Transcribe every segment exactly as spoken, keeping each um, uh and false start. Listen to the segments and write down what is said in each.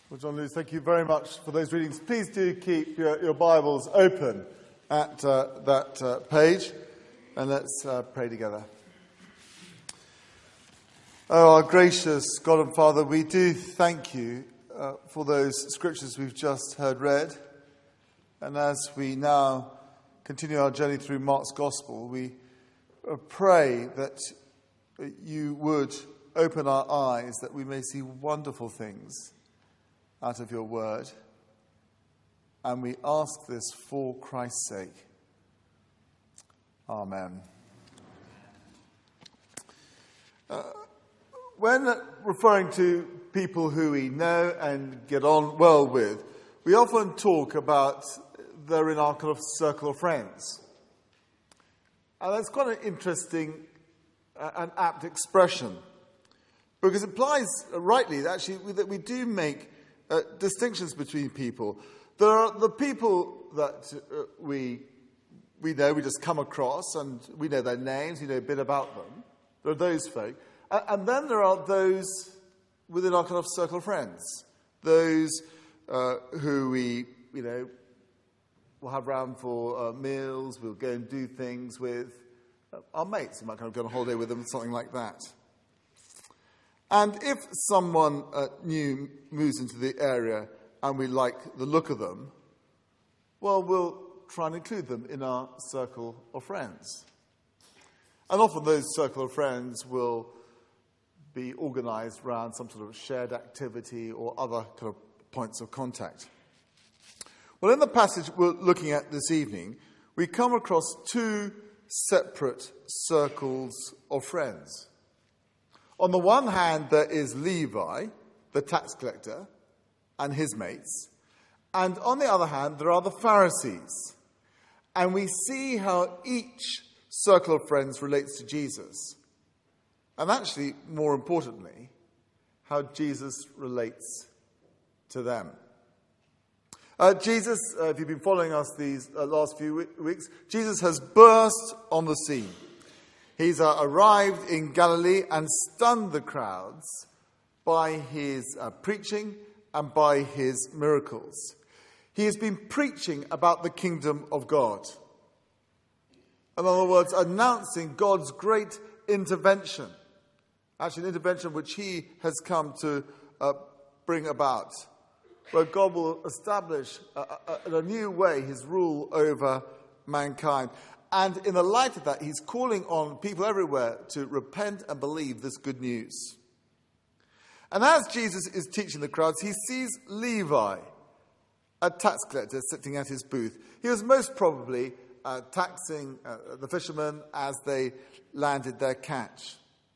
Well, John Lewis, thank you very much for those readings. Please do keep your, your Bibles open at uh, that uh, page, and let's uh, pray together. Oh, our gracious God and Father, we do thank you uh, for those scriptures we've just heard read. And as we now continue our journey through Mark's Gospel, we uh, pray that you would open our eyes, that we may see wonderful things out of your word. And we ask this for Christ's sake. Amen. Uh, when referring to people who we know and get on well with, we often talk about they're in our kind of circle of friends. And that's quite an interesting uh, and apt expression, because it implies uh, rightly that actually that we do make Uh, distinctions between people. There are the people that uh, we we know, we just come across, and we know their names, we know a bit about them. There are those folk. Uh, and then there are those within our kind of circle of friends. Those uh, who we, you know, will have round for uh, meals, we'll go and do things with. Uh, our mates, we might kind of go on a holiday with them, something like that. And if someone uh, new moves into the area and we like the look of them, well, we'll try and include them in our circle of friends. And often those circle of friends will be organised around some sort of shared activity or other kind of points of contact. Well, in the passage we're looking at this evening, we come across two separate circles of friends. On the one hand, there is Levi, the tax collector, and his mates. And on the other hand, there are the Pharisees. And we see how each circle of friends relates to Jesus. And actually, more importantly, how Jesus relates to them. Uh, Jesus, uh, if you've been following us these uh, last few weeks, Jesus has burst on the scene. He's uh, arrived in Galilee and stunned the crowds by his uh, preaching and by his miracles. He has been preaching about the kingdom of God. In other words, announcing God's great intervention. Actually, an intervention which he has come to uh, bring about. Where God will establish uh, uh, in a new way his rule over mankind. And in the light of that, he's calling on people everywhere to repent and believe this good news. And as Jesus is teaching the crowds, he sees Levi, a tax collector, sitting at his booth. He was most probably uh, taxing uh, the fishermen as they landed their catch.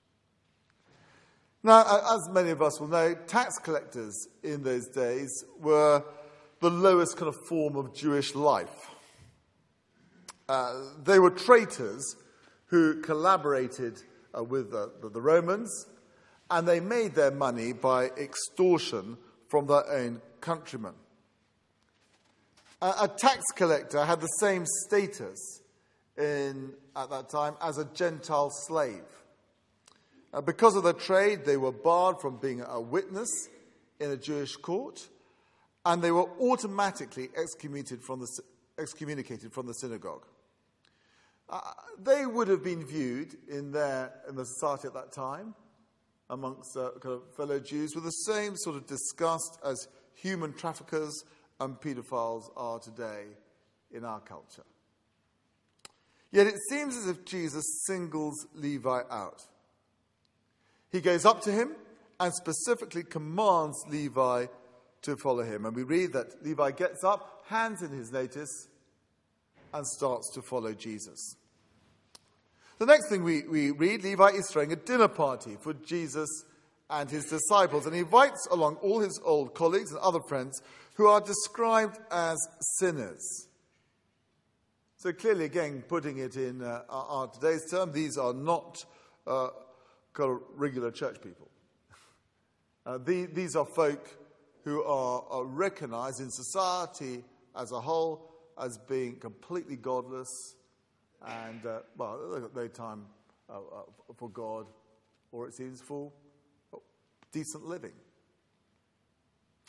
Now, as many of us will know, tax collectors in those days were the lowest kind of form of Jewish life. Uh, they were traitors who collaborated uh, with the, the, the Romans, and they made their money by extortion from their own countrymen. Uh, a tax collector had the same status in, at that time as a Gentile slave. Uh, because of their trade, they were barred from being a witness in a Jewish court, and they were automatically excommunicated from the, excommunicated from the synagogue. Uh, they would have been viewed in their in the society at that time, amongst uh, kind of fellow Jews, with the same sort of disgust as human traffickers and paedophiles are today in our culture. Yet it seems as if Jesus singles Levi out. He goes up to him and specifically commands Levi to follow him. And we read that Levi gets up, hands in his notice, and starts to follow Jesus. The next thing we, we read, Levi is throwing a dinner party for Jesus and his disciples, and he invites along all his old colleagues and other friends who are described as sinners. So clearly, again, putting it in uh, our, our today's term, these are not uh, kind of regular church people. Uh, the, these are folk who are, are recognized in society as a whole as being completely godless and, uh, well, they've got no time uh, uh, for God, or it seems for decent living.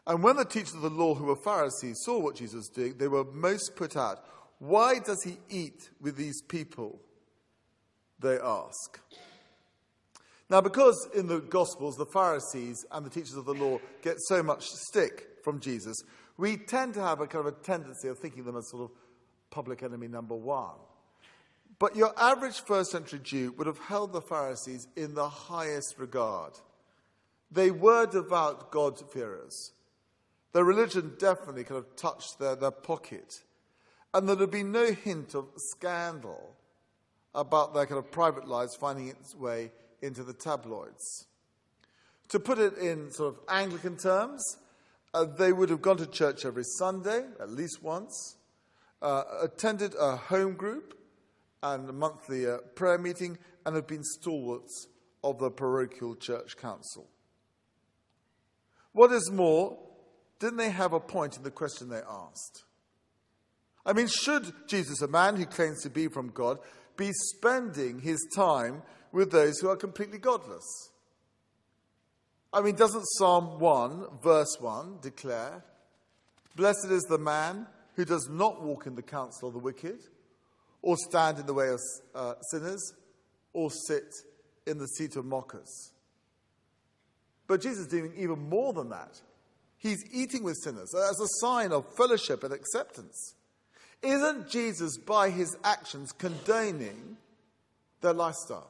And when the teachers of the law who were Pharisees saw what Jesus was doing, they were most put out. Why does he eat with these people? They ask. Now, because in the Gospels, the Pharisees and the teachers of the law get so much stick from Jesus, we tend to have a kind of a tendency of thinking them as sort of public enemy number one. But your average first century Jew would have held the Pharisees in the highest regard. They were devout God-fearers. Their religion definitely kind of touched their, their pocket. And there would be no hint of scandal about their kind of private lives finding its way into the tabloids. To put it in sort of Anglican terms, uh, they would have gone to church every Sunday, at least once, uh, attended a home group and a monthly uh, prayer meeting, and have been stalwarts of the parochial church council. What is more, didn't they have a point in the question they asked? I mean, should Jesus, a man who claims to be from God, be spending his time with those who are completely godless? I mean, doesn't Psalm one, verse one, declare, "Blessed is the man who does not walk in the counsel of the wicked, or stand in the way of uh, sinners, or sit in the seat of mockers." But Jesus is doing even more than that. He's eating with sinners as a sign of fellowship and acceptance. Isn't Jesus, by his actions, condoning their lifestyle?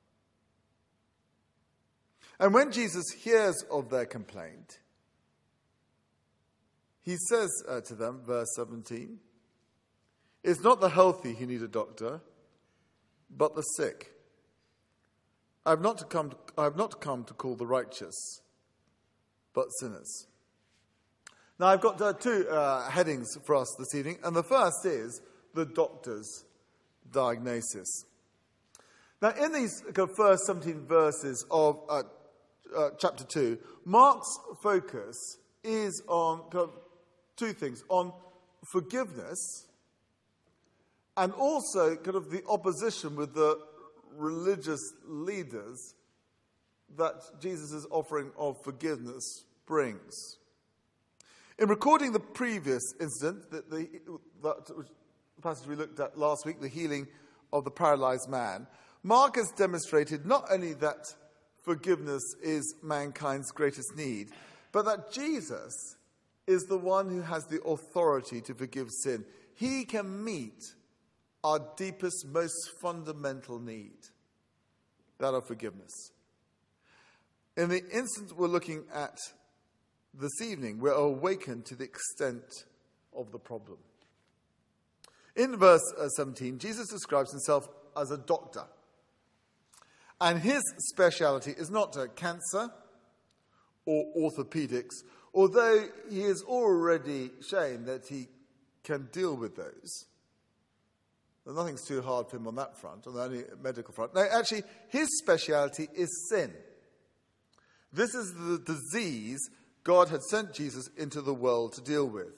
And when Jesus hears of their complaint, he says uh, to them, verse seventeen, "It's not the healthy who need a doctor, but the sick. I have not to come to, I have not come to call the righteous, but sinners." Now, I've got uh, two uh, headings for us this evening, and the first is the doctor's diagnosis. Now, in these uh, first seventeen verses of uh, uh, chapter two, Mark's focus is on kind of two things, on forgiveness and also kind of the opposition with the religious leaders that Jesus' offering of forgiveness brings. In recording the previous incident, the, the, that the passage we looked at last week, the healing of the paralyzed man, Mark has demonstrated not only that forgiveness is mankind's greatest need, but that Jesus is the one who has the authority to forgive sin. He can meet our deepest, most fundamental need, that of forgiveness. In the instance we're looking at this evening, we're awakened to the extent of the problem. In verse seventeen, Jesus describes himself as a doctor. And his speciality is not uh, cancer or orthopedics, although he has already shown that he can deal with those. Well, nothing's too hard for him on that front, on the only medical front. No, actually, his speciality is sin. This is the disease God had sent Jesus into the world to deal with.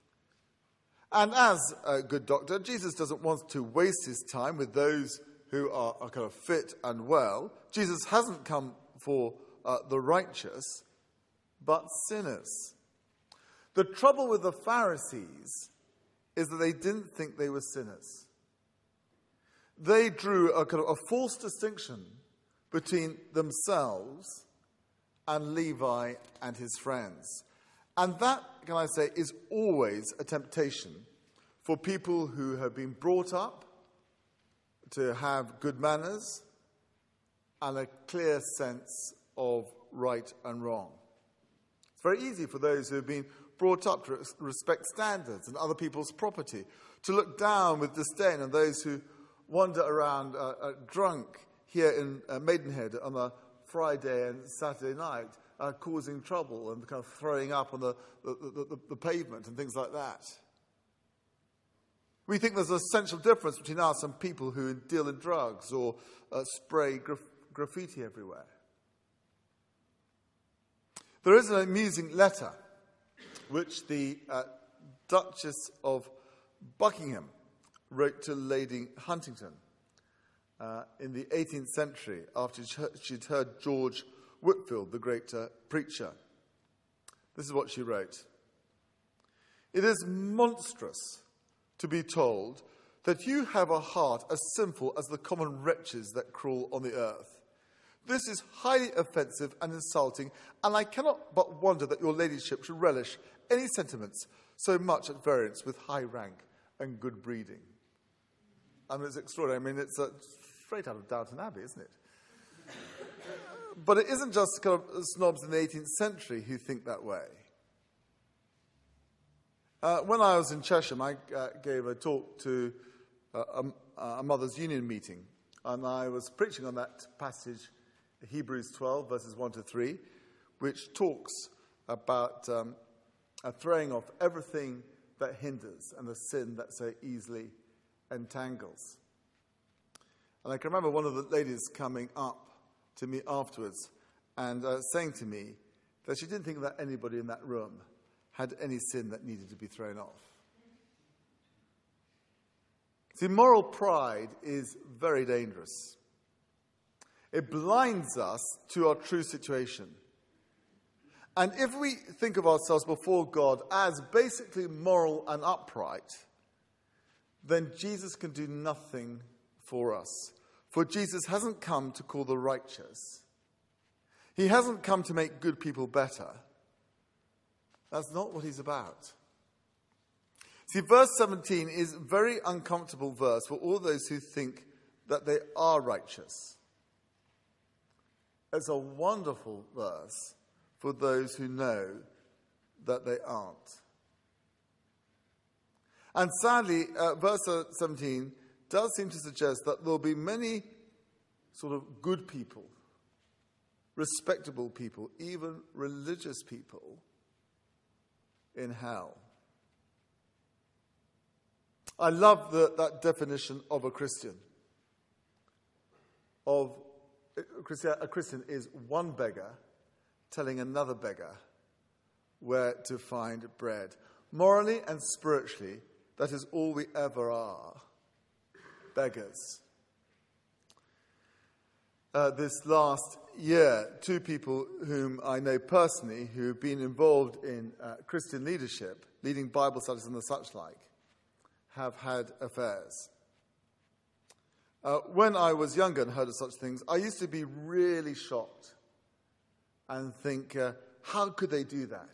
And as a good doctor, Jesus doesn't want to waste his time with those who are, are kind of fit and well. Jesus hasn't come for uh, the righteous, but sinners. The trouble with the Pharisees is that they didn't think they were sinners. They drew a kind of a false distinction between themselves and Levi and his friends. And that, can I say, is always a temptation for people who have been brought up to have good manners and a clear sense of right and wrong. It's very easy for those who have been brought up to respect standards and other people's property, to look down with disdain on those who wander around uh, uh, drunk here in uh, Maidenhead on a Friday and Saturday night, uh, causing trouble and kind of throwing up on the, the, the, the pavement and things like that. We think there's an essential difference between us and people who deal in drugs or uh, spray graf- graffiti everywhere. There is an amusing letter which the uh, Duchess of Buckingham wrote to Lady Huntington uh, in the eighteenth century after she'd heard George Whitefield, the great uh, preacher, This is what she wrote. It is monstrous to be told that you have a heart as sinful as the common wretches that crawl on the earth. This is highly offensive and insulting, and I cannot but wonder that your ladyship should relish any sentiments so much at variance with high rank and good breeding. I mean, it's extraordinary. I mean, it's uh, straight out of Downton Abbey, isn't it? But it isn't just kind of snobs in the eighteenth century who think that way. Uh, when I was in Chesham, I uh, gave a talk to uh, a, a Mothers' Union meeting, and I was preaching on that passage, Hebrews twelve, verses one to three, which talks about um, a throwing off everything that hinders and the sin that so easily entangles. And I can remember one of the ladies coming up to me afterwards and uh, saying to me that she didn't think that anybody in that room had any sin that needed to be thrown off. See, moral pride is very dangerous. It blinds us to our true situation. And if we think of ourselves before God as basically moral and upright, then Jesus can do nothing for us. For Jesus hasn't come to call the righteous. He hasn't come to make good people better. That's not what he's about. See, verse seventeen is a very uncomfortable verse for all those who think that they are righteous. It's a wonderful verse for those who know that they aren't. And sadly, uh, verse seventeen does seem to suggest that there will be many sort of good people, respectable people, even religious people in hell. I love the, that definition of a Christian. Of a Christian, a Christian is one beggar telling another beggar where to find bread. Morally and spiritually, that is all we ever are. Beggars. Uh, this last year, two people whom I know personally who have been involved in uh, Christian leadership, leading Bible studies and the such like, have had affairs. Uh, when I was younger and heard of such things, I used to be really shocked and think, uh, how could they do that?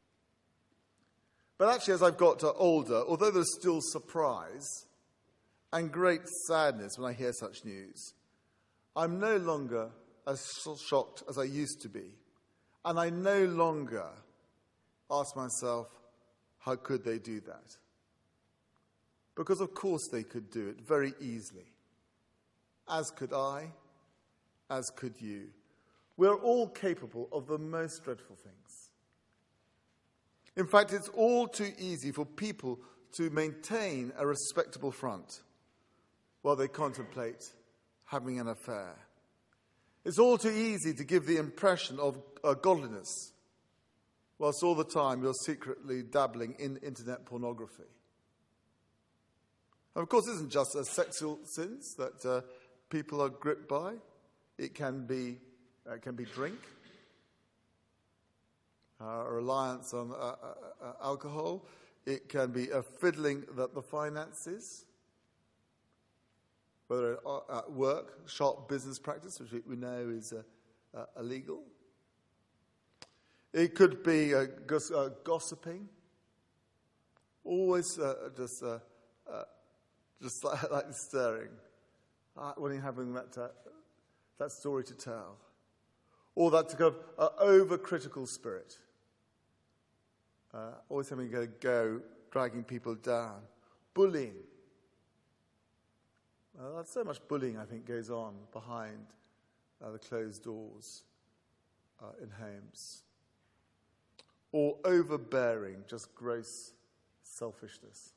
But actually, as I've got uh, older, although there's still surprise and great sadness when I hear such news, I'm no longer as shocked as I used to be. And I no longer ask myself, how could they do that? Because of course they could do it very easily. As could I, as could you. We're all capable of the most dreadful things. In fact, it's all too easy for people to maintain a respectable front while they contemplate having an affair. It's all too easy to give the impression of uh, godliness, whilst all the time you're secretly dabbling in internet pornography. And of course, it isn't just uh, sexual sins that uh, people are gripped by. It can be, uh, it can be drink, uh, a reliance on uh, uh, uh, alcohol. It can be a fiddling that the finances, whether at work, sharp business practice, which we know is uh, uh, illegal. It could be uh, gos- uh, gossiping, always uh, just uh, uh, just like, like stirring uh, when you're having that uh, that story to tell, or that kind of uh, overcritical spirit, uh, always having to go, dragging people down, bullying. Uh, that's so much bullying, I think, goes on behind uh, the closed doors uh, in homes. Or overbearing, just gross selfishness.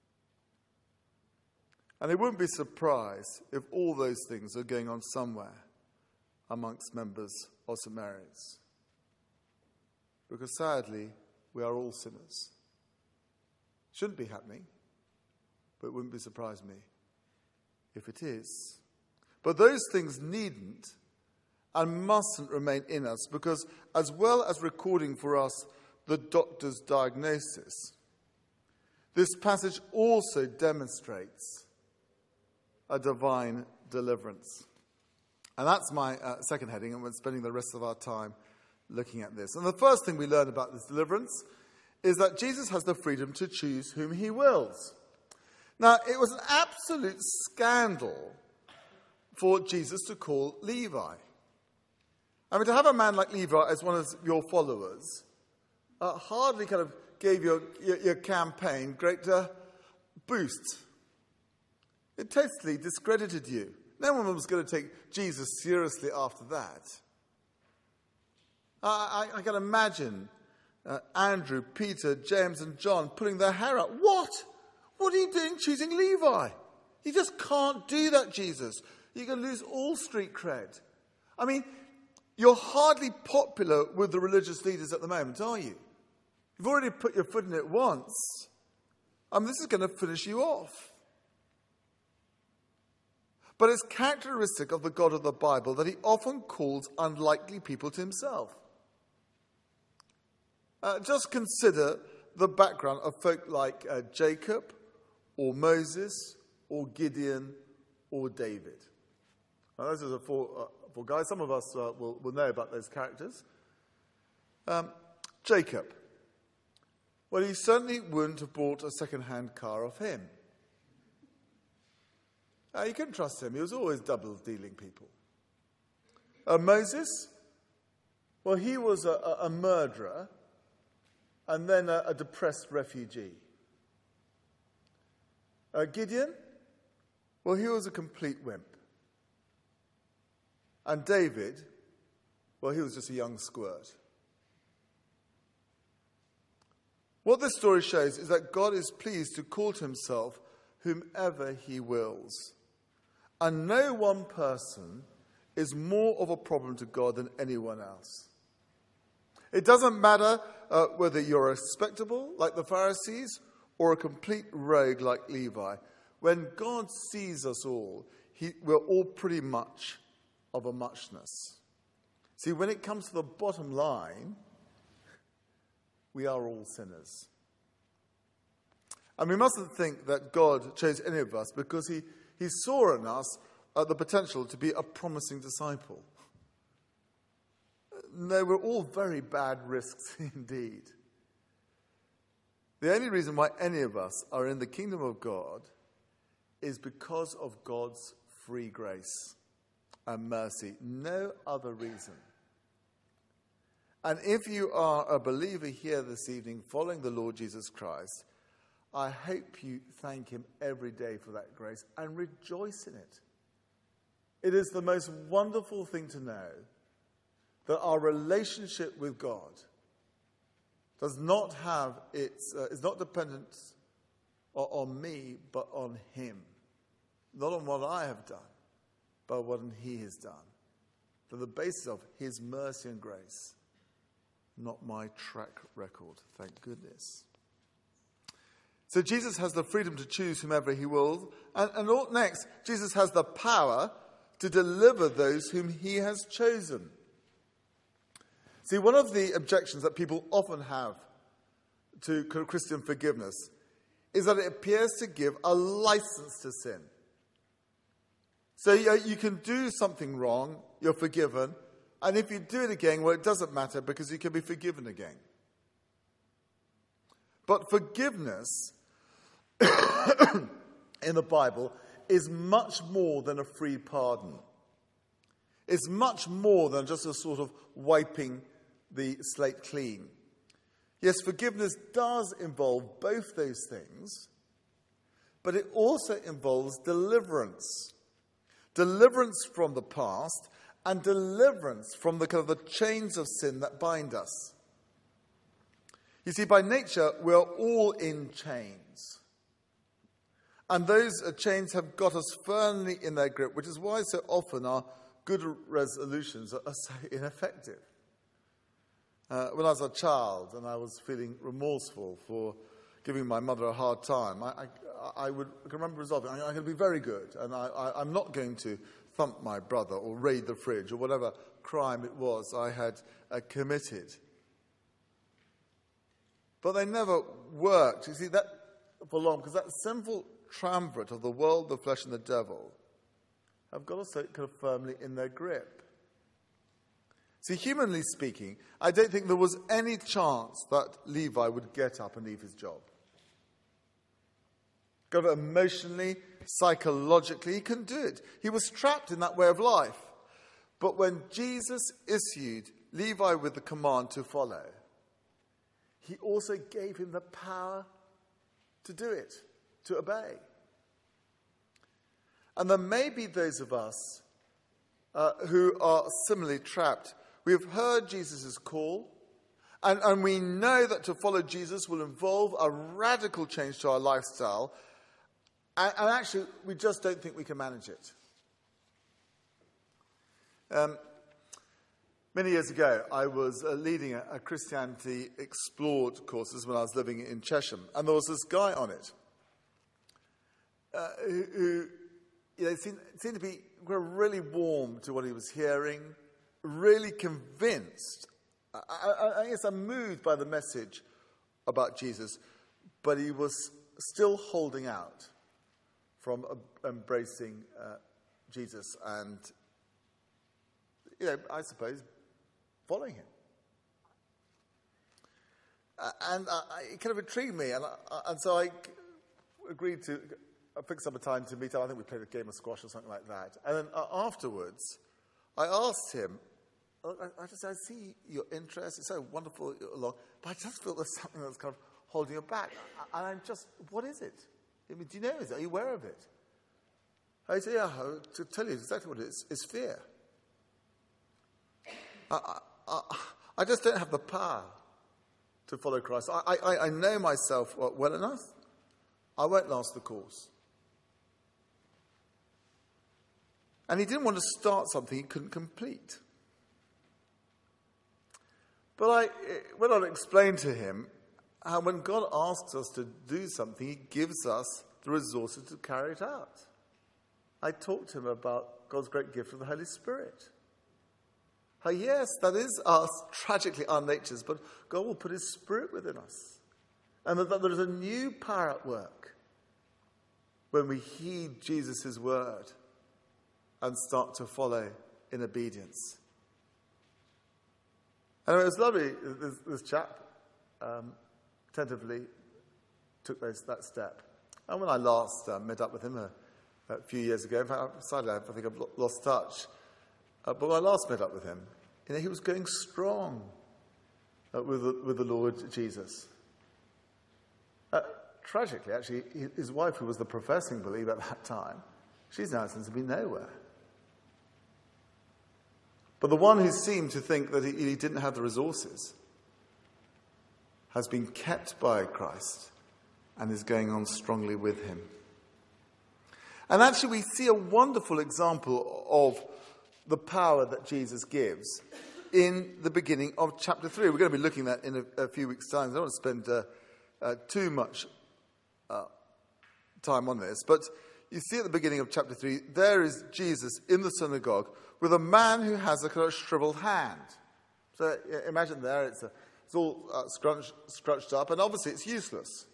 And it wouldn't be surprised if all those things are going on somewhere amongst members of Saint Mary's. Because sadly, we are all sinners. Shouldn't be happening, but it wouldn't be surprising me if it is. But those things needn't and mustn't remain in us, because as well as recording for us the doctor's diagnosis. This passage also demonstrates a divine deliverance. And that's my uh, second heading, and we're spending the rest of our time looking at this. And the first thing we learn about this deliverance is that Jesus has the freedom to choose whom he wills. Now, it was an absolute scandal for Jesus to call Levi. I mean, to have a man like Levi as one of your followers uh, hardly kind of gave your, your, your campaign great uh, boost. It totally discredited you. No one was going to take Jesus seriously after that. I, I, I can imagine uh, Andrew, Peter, James and John pulling their hair out. What? What are you doing choosing Levi? You just can't do that, Jesus. You're going to lose all street cred. I mean, you're hardly popular with the religious leaders at the moment, are you? You've already put your foot in it once. I mean, this is going to finish you off. But it's characteristic of the God of the Bible that he often calls unlikely people to himself. Uh, just consider the background of folk like uh, Jacob, or Moses, or Gideon, or David. Now, those are the four, uh, four guys. Some of us uh, will, will know about those characters. Um, Jacob. Well, he certainly wouldn't have bought a second-hand car off him. Uh, you couldn't trust him. He was always double-dealing people. Uh, Moses, well, he was a, a, a murderer and then a, a depressed refugee. Uh, Gideon, well, he was a complete wimp. And David, well, he was just a young squirt. What this story shows is that God is pleased to call to himself whomever he wills. And no one person is more of a problem to God than anyone else. It doesn't matter uh, whether you're respectable, like the Pharisees, or a complete rogue like Levi. When God sees us all, he, we're all pretty much of a muchness. See, when it comes to the bottom line, we are all sinners. And we mustn't think that God chose any of us because he He saw in us uh, the potential to be a promising disciple. No, we're all very bad risks indeed. The only reason why any of us are in the kingdom of God is because of God's free grace and mercy. No other reason. And if you are a believer here this evening following the Lord Jesus Christ, I hope you thank him every day for that grace and rejoice in it. It is the most wonderful thing to know that our relationship with God does not have its, uh, is not dependent on, on me, but on him. Not on what I have done, but what he has done. For the basis of his mercy and grace, not my track record, thank goodness. So Jesus has the freedom to choose whomever he will. And, and what next? Jesus has the power to deliver those whom he has chosen. See, one of the objections that people often have to Christian forgiveness is that it appears to give a license to sin. So you, you can do something wrong, you're forgiven, and if you do it again, well, it doesn't matter because you can be forgiven again. But forgiveness in the Bible is much more than a free pardon. It's much more than just a sort of wiping the slate clean. Yes, forgiveness does involve both those things, but it also involves deliverance. Deliverance from the past and deliverance from the kind of the chains of sin that bind us. You see, by nature, we're all in chains. And those chains have got us firmly in their grip, which is why so often our good resolutions are so ineffective. Uh, when I was a child and I was feeling remorseful for giving my mother a hard time, I, I, I would I can remember resolving, I'm going to be very good, and I, I, I'm not going to thump my brother or raid the fridge or whatever crime it was I had uh, committed. but they never worked. You see, that for long, because that sinful triumvirate of the world, the flesh, and the devil have got us so kind of firmly in their grip. See, humanly speaking, I don't think there was any chance that Levi would get up and leave his job. Kind of emotionally, psychologically, he couldn't do it. He was trapped in that way of life. But when Jesus issued Levi with the command to follow, he also gave him the power to do it, to obey. And there may be those of us uh, who are similarly trapped. We have heard Jesus' call, and, and we know that to follow Jesus will involve a radical change to our lifestyle, and, and actually we just don't think we can manage it. Um, many years ago, I was uh, leading a, a Christianity Explored courses when I was living in Chesham, and there was this guy on it uh, who, who you know, seemed, seemed to be really warm to what he was hearing, really convinced. I, I, I guess I'm moved by the message about Jesus, but he was still holding out from uh, embracing uh, Jesus and, you know, I suppose, following him. Uh, and uh, it kind of intrigued me, and, uh, and so I agreed to uh, fix up a time to meet up. I think we played a game of squash or something like that. And then uh, afterwards, I asked him, I just I see your interest. It's so wonderful along, but I just feel there's something that's kind of holding you back. And I'm just, what is it? I mean, do you know it? Are you aware of it? I say, yeah, to tell you exactly what it is, is fear. I, I, I just don't have the power to follow Christ. I, I, I know myself well enough. I won't last the course. And he didn't want to start something he couldn't complete. But I went on to explain to him how when God asks us to do something, he gives us the resources to carry it out. I talked to him about God's great gift of the Holy Spirit. How, yes, that is us, tragically our natures, but God will put his Spirit within us. And that there is a new power at work when we heed Jesus' word and start to follow in obedience. And it was lovely, this, this chap um, tentatively took those, that step. And when I last uh, met up with him a, a few years ago, in fact, sadly, I think I've lost touch. Uh, but when I last met up with him, you know, he was going strong uh, with, the, with the Lord Jesus. Uh, tragically, actually, his wife, who was the professing believer at that time, she's now since been nowhere. But the one who seemed to think that he, he didn't have the resources has been kept by Christ and is going on strongly with him. And actually we see a wonderful example of the power that Jesus gives in the beginning of chapter three. We're going to be looking at that in a, a few weeks' time. I don't want to spend uh, uh, too much uh, time on this, but you see at the beginning of chapter three, there is Jesus in the synagogue with a man who has a kind of shriveled hand. So imagine there, it's, a, it's all uh, scrunched, scrunched up, and obviously it's useless.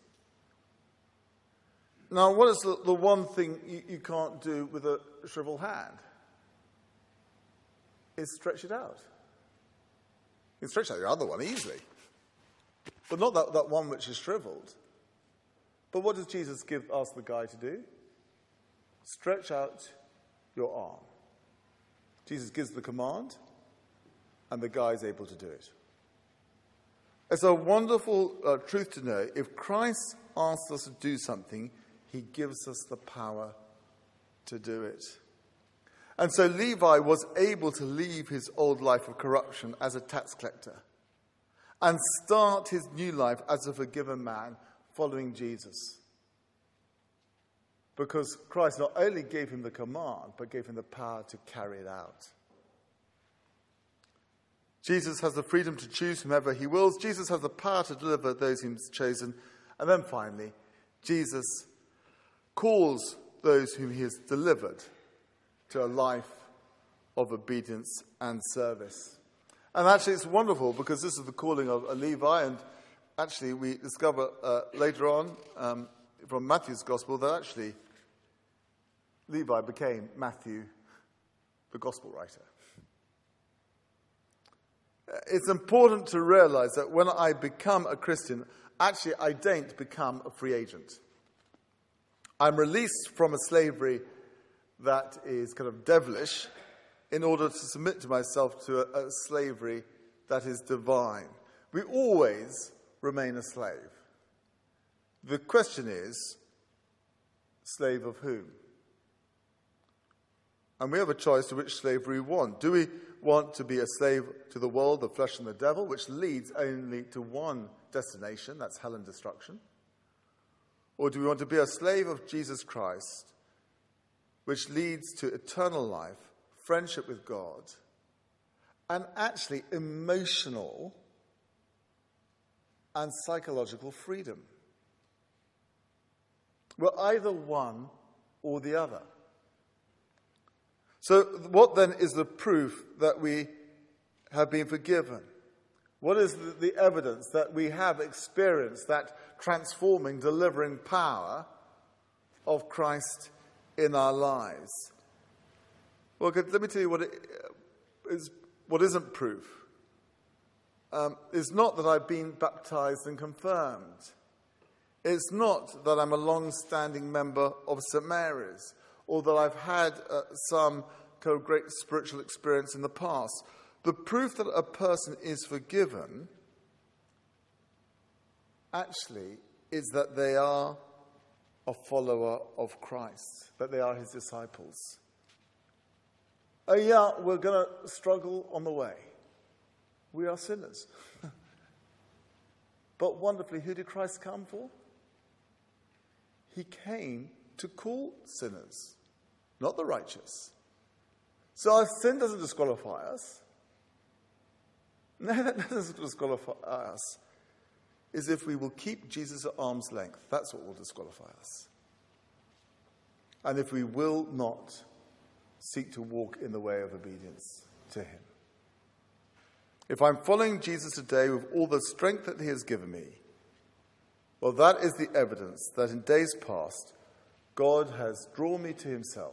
Now, what is the, the one thing you, you can't do with a shriveled hand? Is stretch it out. You can stretch out your other one easily, but not that, that one which is shriveled. But what does Jesus give ask the guy to do? Stretch out your arm. Jesus gives the command, and the guy is able to do it. It's a wonderful uh, truth to know. If Christ asks us to do something, he gives us the power to do it. And so Levi was able to leave his old life of corruption as a tax collector and start his new life as a forgiven man following Jesus. Because Christ not only gave him the command, but gave him the power to carry it out. Jesus has the freedom to choose whomever he wills. Jesus has the power to deliver those whom he's chosen. And then finally, Jesus calls those whom he has delivered to a life of obedience and service. And actually it's wonderful because this is the calling of a Levi, and actually, we discover uh, later on um, from Matthew's Gospel that actually Levi became Matthew, the Gospel writer. It's important to realize that when I become a Christian, actually I don't become a free agent. I'm released from a slavery that is kind of devilish in order to submit to myself to a, a slavery that is divine. We always remain a slave. The question is, slave of whom? And we have a choice to which slavery we want. Do we want to be a slave to the world, the flesh, and the devil, which leads only to one destination, that's hell and destruction? Or do we want to be a slave of Jesus Christ, which leads to eternal life, friendship with God, and actually emotional and psychological freedom? Well, either one or the other. So what then is the proof that we have been forgiven? What is the, the evidence that we have experienced that transforming, delivering power of Christ in our lives? Well, let me tell you what it is. What isn't proof um, is not that I've been baptized and confirmed. It's not that I'm a long-standing member of Saint Mary's, or that I've had uh, some kind of great spiritual experience in the past. The proof that a person is forgiven actually is that they are a follower of Christ, that they are his disciples. Oh yeah, we're going to struggle on the way. We are sinners. But wonderfully, who did Christ come for? He came to call sinners, not the righteous. So our sin doesn't disqualify us. No, that doesn't disqualify us. Is if we will keep Jesus at arm's length. That's what will disqualify us. And if we will not seek to walk in the way of obedience to him. If I'm following Jesus today with all the strength that he has given me, well, that is the evidence that in days past, God has drawn me to himself.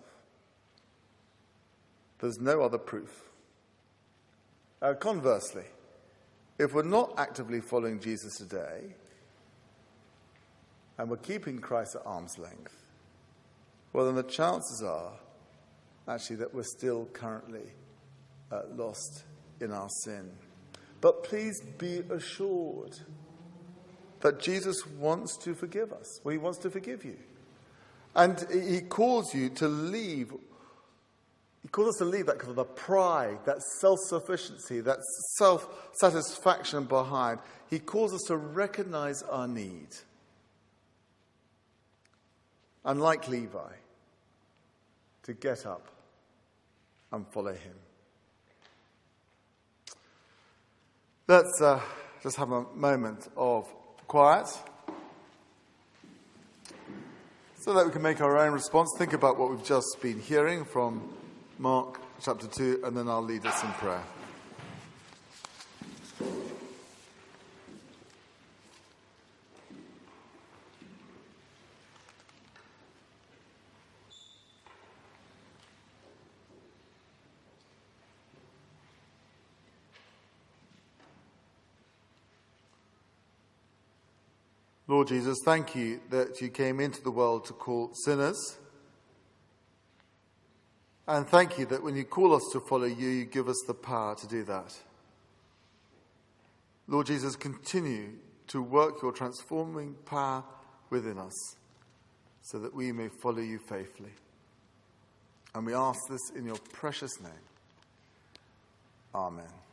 There's no other proof. Uh, conversely, if we're not actively following Jesus today, and we're keeping Christ at arm's length, well, then the chances are actually that we're still currently uh, lost in our sin. But please be assured that Jesus wants to forgive us. Well, he wants to forgive you. And he calls you to leave. He calls us to leave that kind of the pride, that self-sufficiency, that self-satisfaction behind. He calls us to recognize our need. And like Levi, to get up and follow him. Let's uh, just have a moment of quiet so that we can make our own response. Think about what we've just been hearing from Mark chapter two, and then I'll lead us in prayer. Lord Jesus, thank you that you came into the world to call sinners. And thank you that when you call us to follow you, you give us the power to do that. Lord Jesus, continue to work your transforming power within us so that we may follow you faithfully. And we ask this in your precious name. Amen.